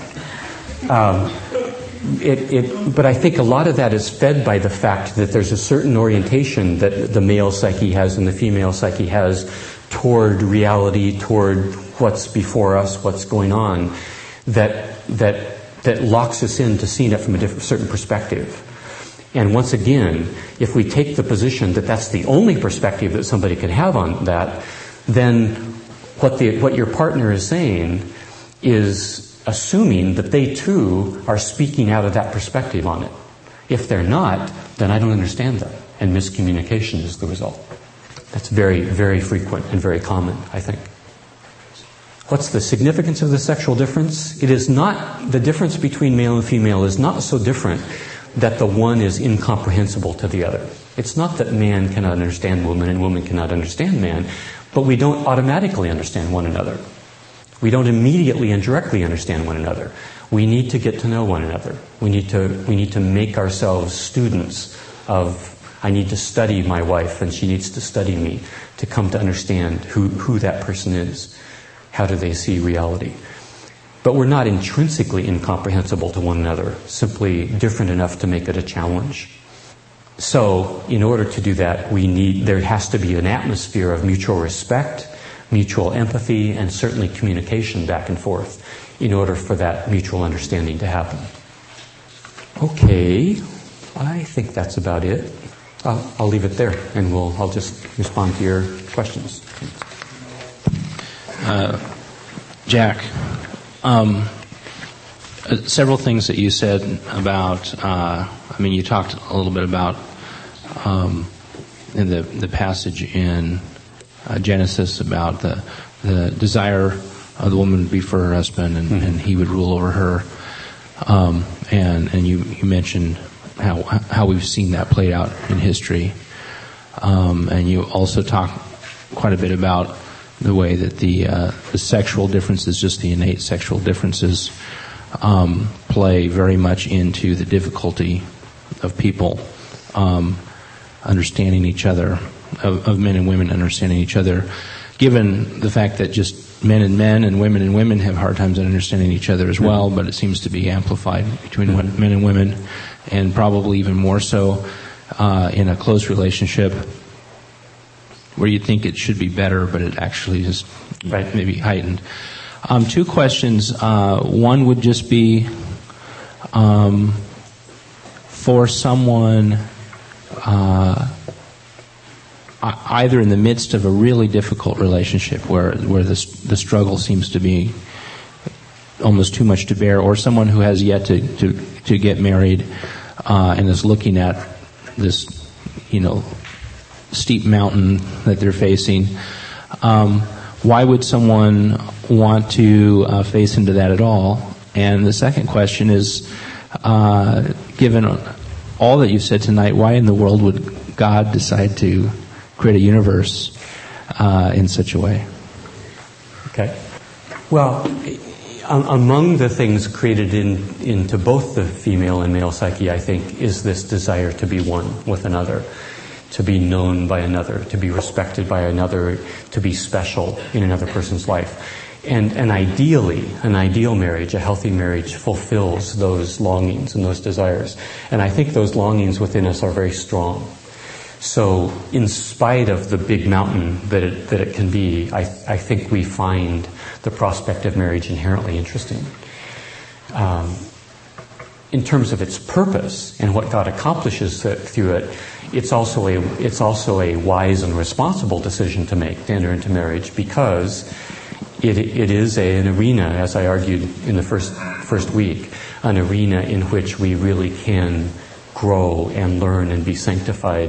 But I think a lot of that is fed by the fact that there's a certain orientation that the male psyche has and the female psyche has toward reality, toward what's before us, what's going on, that locks us into seeing it from a certain perspective. And once again, if we take the position that that's the only perspective that somebody can have on that, then what your partner is saying is assuming that they too are speaking out of that perspective on it. If they're not, then I don't understand that. And miscommunication is the result. That's very, very frequent and very common, I think. What's the significance of the sexual difference? It is not, the difference between male and female is not so different that the one is incomprehensible to the other. It's not that man cannot understand woman and woman cannot understand man, but we don't automatically understand one another. We don't immediately and directly understand one another. We need to get to know one another. We need to make ourselves students of, I need to study my wife and she needs to study me to come to understand who that person is. How do they see reality? But we're not intrinsically incomprehensible to one another, simply different enough to make it a challenge. So, in order to do that, there has to be an atmosphere of mutual respect, mutual empathy, and certainly communication back and forth in order for that mutual understanding to happen. Okay, I think that's about it. I'll leave it there, and I'll just respond to your questions. Jack, several things that you said about, you talked a little bit about in the passage in Genesis about the desire of the woman to be for her husband and he would rule over her. And you mentioned how we've seen that played out in history. And you also talked quite a bit about the way that the sexual differences, just the innate sexual differences, play very much into the difficulty of people understanding each other, of men and women understanding each other, given the fact that just men and women have hard times understanding each other as well, but it seems to be amplified between men and women, and probably even more so in a close relationship where you think it should be better, but it actually is maybe heightened. Two questions. One would just be for someone either in the midst of a really difficult relationship where the struggle seems to be almost too much to bear, or someone who has yet to get married and is looking at this, steep mountain that they're facing. Why would someone want to face into that at all? And the second question is, given all that you said tonight, why in the world would God decide to create a universe in such a way? Okay. Well, among the things created into both the female and male psyche, I think, is this desire to be one with another, to be known by another, to be respected by another, to be special in another person's life. And ideally, an ideal marriage, a healthy marriage, fulfills those longings and those desires. And I think those longings within us are very strong. So in spite of the big mountain that it can be, I think we find the prospect of marriage inherently interesting. In terms of its purpose and what God accomplishes through it, it's also a wise and responsible decision to make, to enter into marriage, because it is an arena, as I argued in the first week, an arena in which we really can grow and learn and be sanctified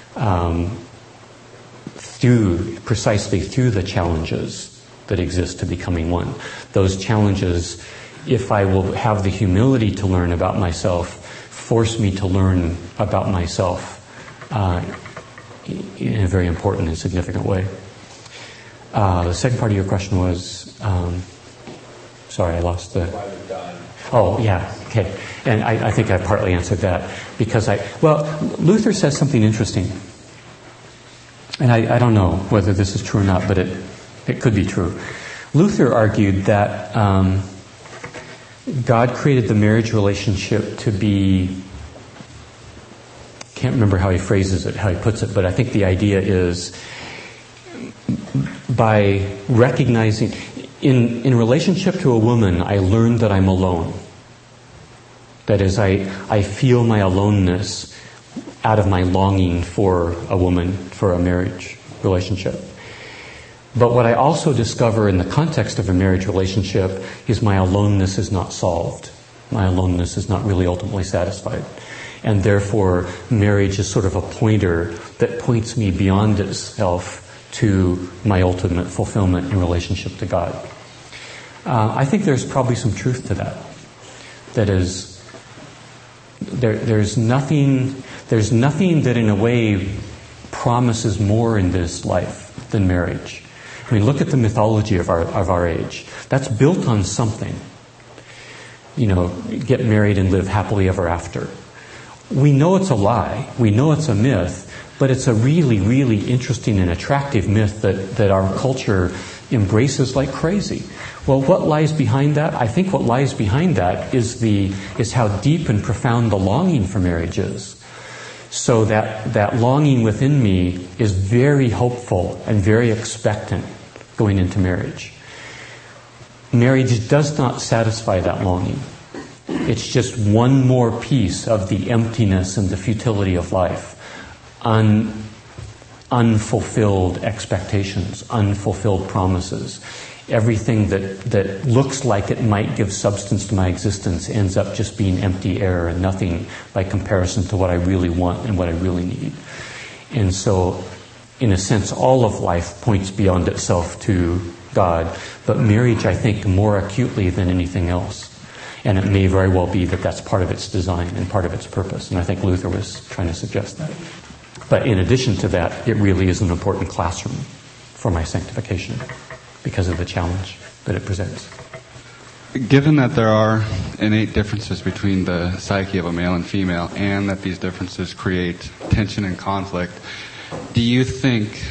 precisely through the challenges that exist to becoming one. Those challenges, if I will have the humility to learn about myself, force me to learn about myself in a very important and significant way. The second part of your question was, sorry, I lost the... Oh, yeah, okay. And I think I partly answered that because Luther says something interesting. And I don't know whether this is true or not, but it could be true. Luther argued that God created the marriage relationship to be, can't remember how he phrases it, how he puts it, but I think the idea is by recognizing, in relationship to a woman, I learned that I'm alone. That is, I feel my aloneness out of my longing for a woman, for a marriage relationship. But what I also discover in the context of a marriage relationship is my aloneness is not solved. My aloneness is not really ultimately satisfied. And therefore, marriage is sort of a pointer that points me beyond itself to my ultimate fulfillment in relationship to God. I think there's probably some truth to that. That is, there's nothing that in a way promises more in this life than marriage. I mean, look at the mythology of our age. That's built on something. Get married and live happily ever after. We know it's a lie. We know it's a myth, but it's a really, really interesting and attractive myth that our culture embraces like crazy. Well, what lies behind that? I think what lies behind that is how deep and profound the longing for marriage is. So that longing within me is very hopeful and very expectant going into marriage. Marriage does not satisfy that longing. It's just one more piece of the emptiness and the futility of life. Unfulfilled expectations, unfulfilled promises. Everything that looks like it might give substance to my existence ends up just being empty air and nothing by comparison to what I really want and what I really need. And so, in a sense, all of life points beyond itself to God, but marriage, I think, more acutely than anything else. And it may very well be that that's part of its design and part of its purpose. And I think Luther was trying to suggest that. But in addition to that, it really is an important classroom for my sanctification because of the challenge that it presents. Given that there are innate differences between the psyche of a male and female, and that these differences create tension and conflict, do you think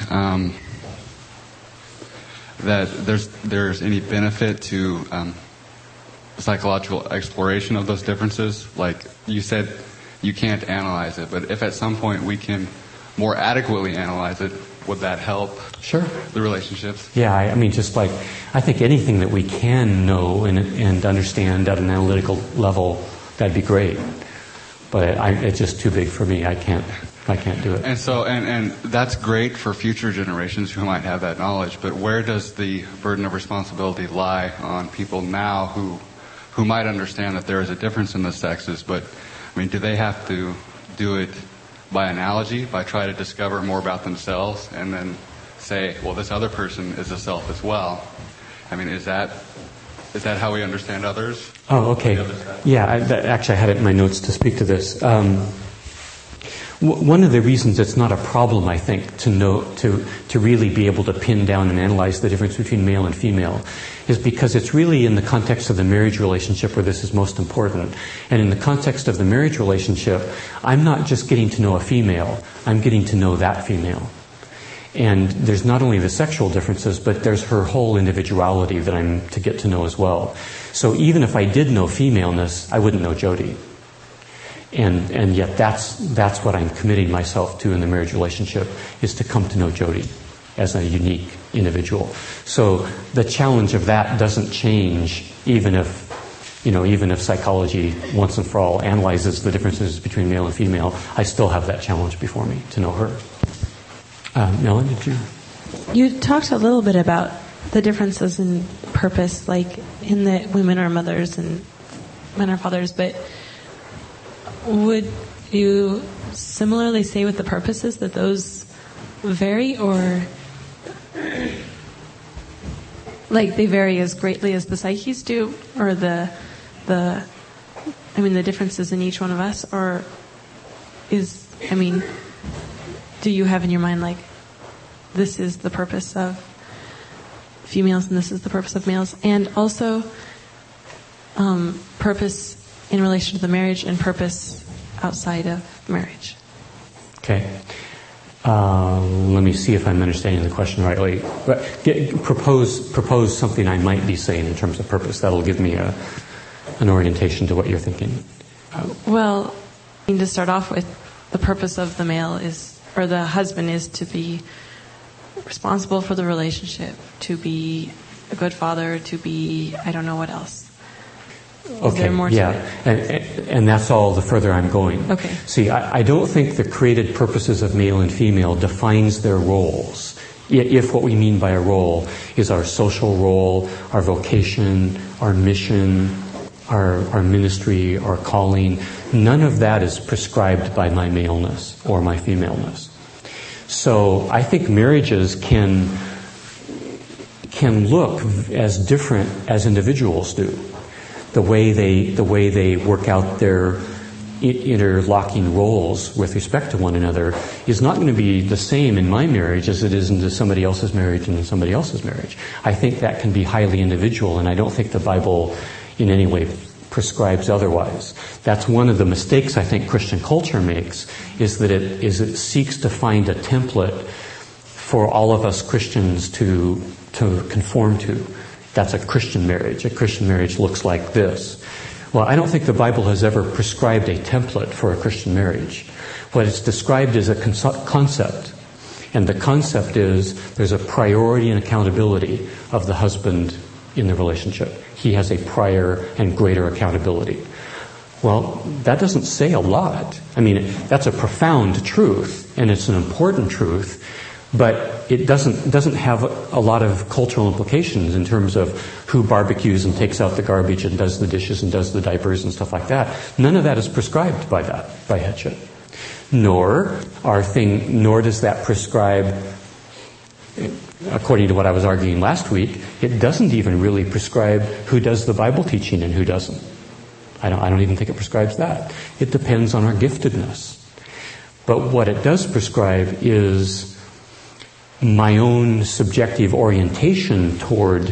that there's any benefit to psychological exploration of those differences? Like you said, you can't analyze it, but if at some point we can more adequately analyze it, would that help? Sure. The relationships? Yeah, I mean, just like, I think anything that we can know and understand at an analytical level, that'd be great. But it's just too big for me. I can't do it. And so, and that's great for future generations who might have that knowledge, but where does the burden of responsibility lie on people now who might understand that there is a difference in the sexes, but, I mean, do they have to do it by analogy, by try to discover more about themselves and then say, well, this other person is a self as well? I mean, is that how we understand others? Oh, okay. Yeah, actually I had it in my notes to speak to this. One of the reasons it's not a problem, I think, to really be able to pin down and analyze the difference between male and female is because it's really in the context of the marriage relationship where this is most important. And in the context of the marriage relationship, I'm not just getting to know a female, I'm getting to know that female. And there's not only the sexual differences, but there's her whole individuality that I'm to get to know as well. So even if I did know femaleness, I wouldn't know Jody. And yet that's what I'm committing myself to in the marriage relationship, is to come to know Jody as a unique individual. So the challenge of that doesn't change even if psychology once and for all analyzes the differences between male and female. I still have that challenge before me to know her. Ellen, did you? You talked a little bit about the differences in purpose, like in that women are mothers and men are fathers, but would you similarly say with the purposes that those vary, or like they vary as greatly as the psyches do, or the differences in each one of us, or do you have in your mind like this is the purpose of females and this is the purpose of males, and also purpose in relation to the marriage and purpose outside of marriage? Okay. Let me see if I'm understanding the question rightly. Propose something I might be saying in terms of purpose. That'll give me an orientation to what you're thinking. Well, to start off with, the purpose of the male or the husband is to be responsible for the relationship, to be a good father, to be, I don't know what else. Is there more to it? And that's all the further I'm going. Okay. See, I don't think the created purposes of male and female defines their roles. If what we mean by a role is our social role, our vocation, our mission, our ministry, our calling, none of that is prescribed by my maleness or my femaleness. So I think marriages can look as different as individuals do. The way they work out their interlocking roles with respect to one another is not going to be the same in my marriage as it is into somebody else's marriage and in somebody else's marriage. I think that can be highly individual, and I don't think the Bible in any way prescribes otherwise. That's one of the mistakes I think Christian culture makes, is that it seeks to find a template for all of us Christians to conform to. That's a Christian marriage. A Christian marriage looks like this. Well, I don't think the Bible has ever prescribed a template for a Christian marriage. What it's described is a concept. And the concept is there's a priority and accountability of the husband in the relationship. He has a prior and greater accountability. Well, that doesn't say a lot. I mean, that's a profound truth, and it's an important truth, but it doesn't have a lot of cultural implications in terms of who barbecues and takes out the garbage and does the dishes and does the diapers and stuff like that. None of that is prescribed by headship. Nor does that prescribe, according to what I was arguing last week, it doesn't even really prescribe who does the Bible teaching and who doesn't. I don't even think it prescribes that. It depends on our giftedness. But what it does prescribe is my own subjective orientation toward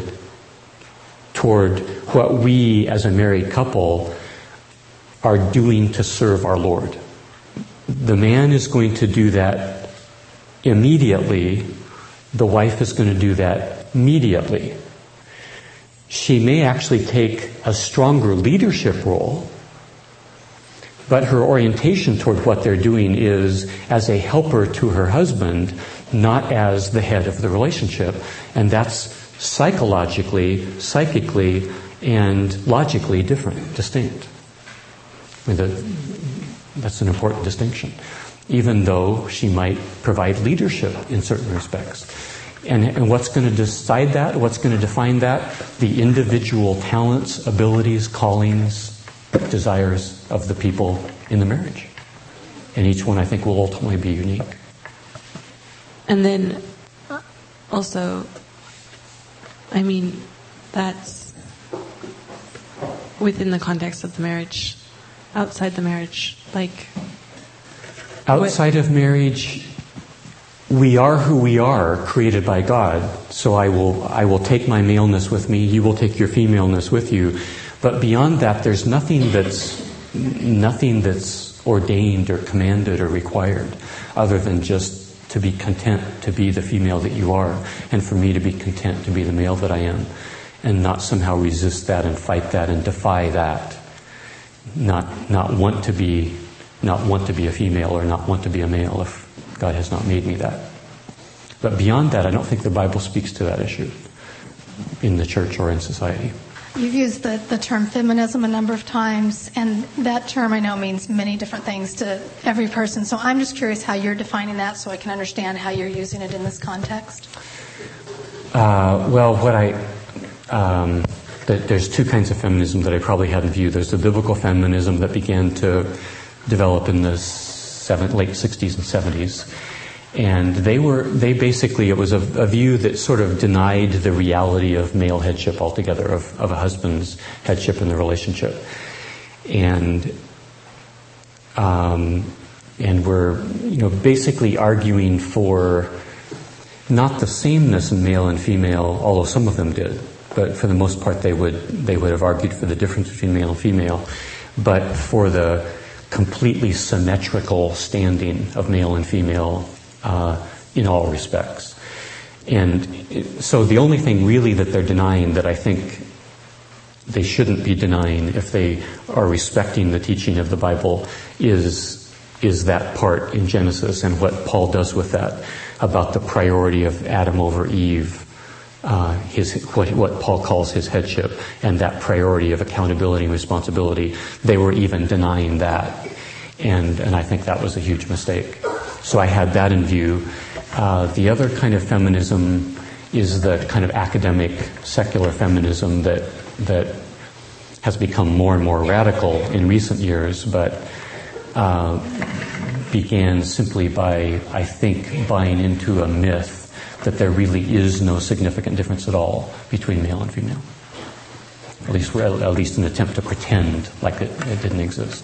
what we as a married couple are doing to serve our Lord. The man is going to do that immediately. The wife is going to do that mediately. She may actually take a stronger leadership role, but her orientation toward what they're doing is as a helper to her husband, not as the head of the relationship. And that's psychologically, psychically, and logically distinct. I mean, that's an important distinction, even though she might provide leadership in certain respects. And what's going to decide that? What's going to define that? The individual talents, abilities, callings, desires of the people in the marriage. And each one, I think, will ultimately be unique. And then also, I mean, that's within the context of the marriage. Outside the marriage, like... Outside of marriage, we are who we are, created by God. So I will take my maleness with me, you will take your femaleness with you. But beyond that, there's nothing that's ordained or commanded or required, other than just to be content to be the female that you are, and for me to be content to be the male that I am, and not somehow resist that and fight that and defy that. Not want to be a female or not want to be a male if God has not made me that. But beyond that, I don't think the Bible speaks to that issue in the church or in society. You've used the term feminism a number of times, and that term I know means many different things to every person. So I'm just curious how you're defining that so I can understand how you're using it in this context. There's two kinds of feminism that I probably have in view. There's the biblical feminism that began to develop in the late 60s and 70s. And it was a view that sort of denied the reality of male headship altogether, of a husband's headship in the relationship. And we're, basically arguing for not the sameness in male and female, although some of them did, but for the most part they would have argued for the difference between male and female, but for the completely symmetrical standing of male and female in all respects. And so the only thing really that they're denying, that I think they shouldn't be denying if they are respecting the teaching of the Bible, is that part in Genesis and what Paul does with that, about the priority of Adam over Eve, what Paul calls his headship, and that priority of accountability and responsibility. They were even denying that, and I think that was a huge mistake. So I had that in view. The other kind of feminism is the kind of academic, secular feminism that has become more and more radical in recent years, but began simply by, I think, buying into a myth that there really is no significant difference at all between male and female. At least an attempt to pretend like it didn't exist.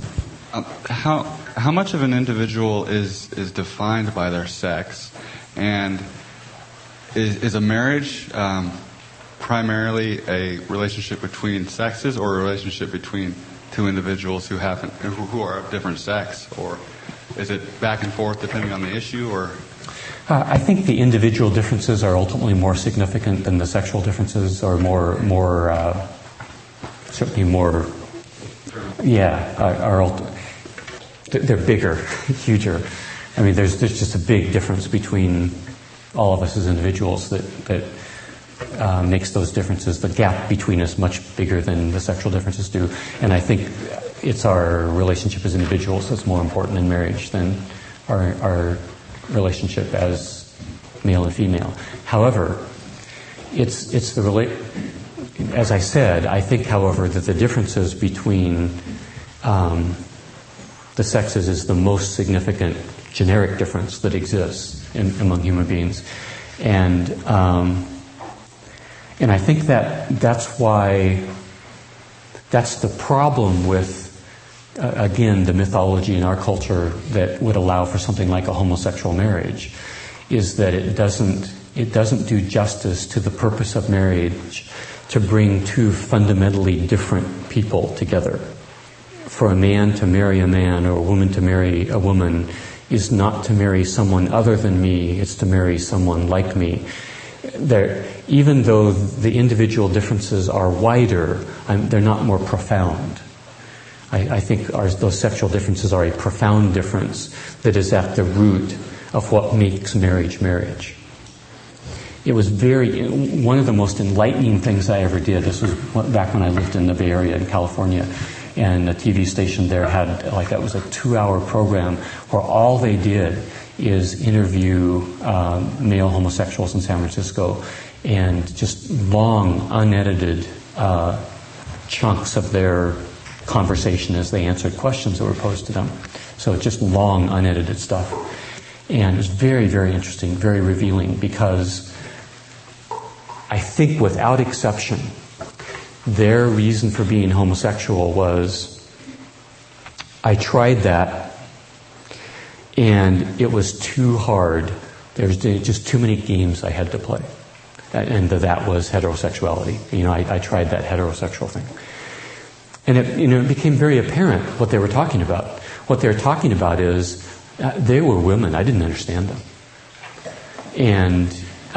How much of an individual is defined by their sex, and is a marriage primarily a relationship between sexes, or a relationship between two individuals who are of different sex, or is it back and forth depending on the issue? Or I think the individual differences are ultimately more significant than the sexual differences, or certainly more. Yeah, they're bigger, huger. I mean, there's just a big difference between all of us as individuals that makes those differences, the gap between us, much bigger than the sexual differences do. And I think it's our relationship as individuals that's more important in marriage than our relationship as male and female. However, as I said, I think, however, that the differences between the sexes is the most significant generic difference that exists among human beings, and I think that's why that's the problem with again the mythology in our culture that would allow for something like a homosexual marriage, is that it doesn't do justice to the purpose of marriage to bring two fundamentally different people together. For a man to marry a man, or a woman to marry a woman, is not to marry someone other than me, it's to marry someone like me. Even though the individual differences are wider, they're not more profound. I think those sexual differences are a profound difference that is at the root of what makes marriage marriage. It was one of the most enlightening things I ever did. This was back when I lived in the Bay Area in California, and the TV station there had, it was a 2-hour program where all they did is interview male homosexuals in San Francisco, and just long, unedited chunks of their conversation as they answered questions that were posed to them. So just long, unedited stuff. And it was very, very interesting, very revealing, because I think without exception, their reason for being homosexual was, I tried that and it was too hard. There's just too many games I had to play. And that was heterosexuality. I tried that heterosexual thing. And it became very apparent what they were talking about. What they were talking about is, they were women. I didn't understand them. And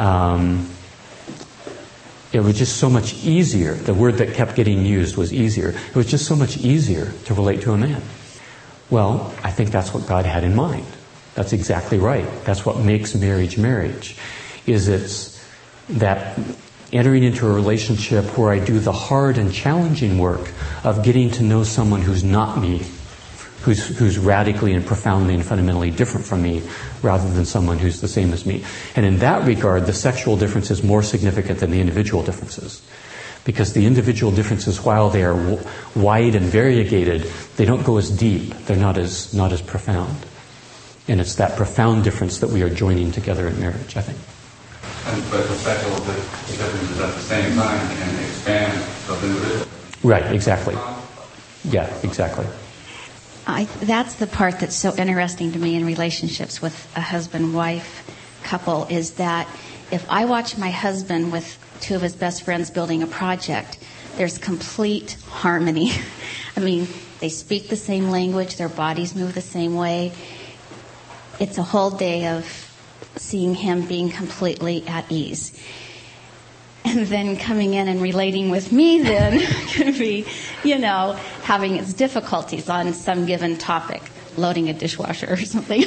it was just so much easier. The word that kept getting used was easier. It was just so much easier to relate to a man. Well, I think that's what God had in mind. That's exactly right. That's what makes marriage marriage. It's that entering into a relationship where I do the hard and challenging work of getting to know someone who's not me, who's radically and profoundly and fundamentally different from me, rather than someone who's the same as me. And in that regard, the sexual difference is more significant than the individual differences. Because the individual differences, while they are wide and variegated, they don't go as deep. They're not as profound. And it's that profound difference that we are joining together in marriage, I think. But the sexual differences at the same time can expand those individuals. Right, exactly. Yeah, exactly. That's the part that's so interesting to me in relationships with a husband-wife couple, is that if I watch my husband with two of his best friends building a project, there's complete harmony. I mean, they speak the same language, their bodies move the same way. It's a whole day of seeing him being completely at ease. And then coming in and relating with me then can be, having its difficulties on some given topic, loading a dishwasher or something.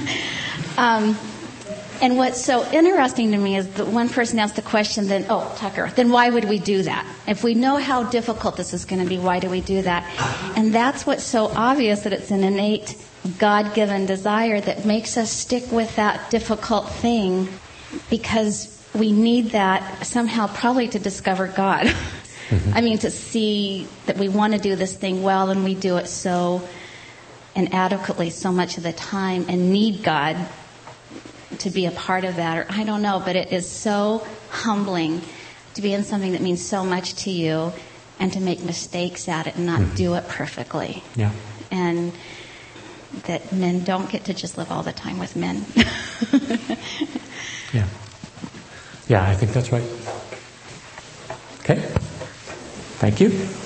And what's so interesting to me is that one person asked the question, Tucker, then why would we do that? If we know how difficult this is going to be, why do we do that? And that's what's so obvious, that it's an innate God-given desire that makes us stick with that difficult thing, because we need that somehow probably to discover God. Mm-hmm. I mean, to see that we want to do this thing well, and we do it so inadequately so much of the time, and need God to be a part of that. Or I don't know, but it is so humbling to be in something that means so much to you and to make mistakes at it and not do it perfectly. Yeah. And that men don't get to just live all the time with men. Yeah. Yeah, I think that's right. Okay. Thank you.